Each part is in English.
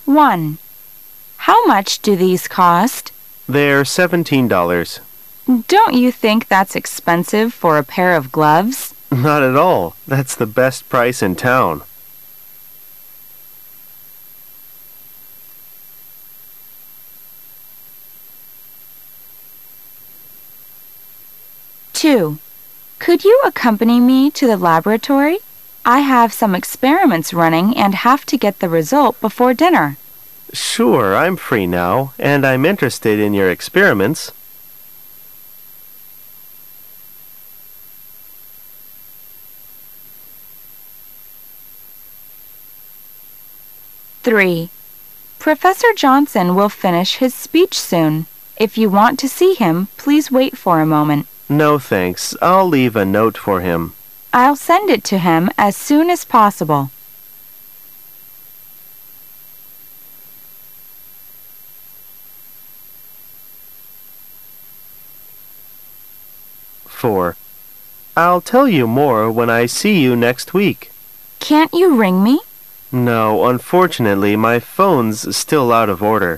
1. How much do these cost? They're $17. Don't you think that's expensive for a pair of gloves? Not at all. That's the best price in town. Two. Could you accompany me to the laboratory? I have some experiments running and have to get the result before dinner. Sure, I'm free now, and I'm interested in your experiments. Three. Professor Johnson will finish his speech soon. If you want to see him, please wait for a moment. No thanks. I'll leave a note for him. I'll send it to him as soon as possible. Four. I'll tell you more when I see you next week. Can't you ring me? No, unfortunately, my phone's still out of order.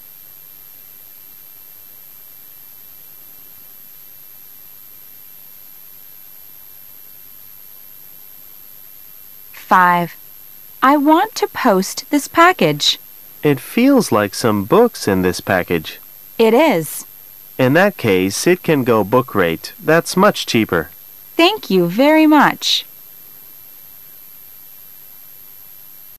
Five. I want to post this package. It feels like some books in this package. It is. In that case, it can go book rate. That's much cheaper. Thank you very much.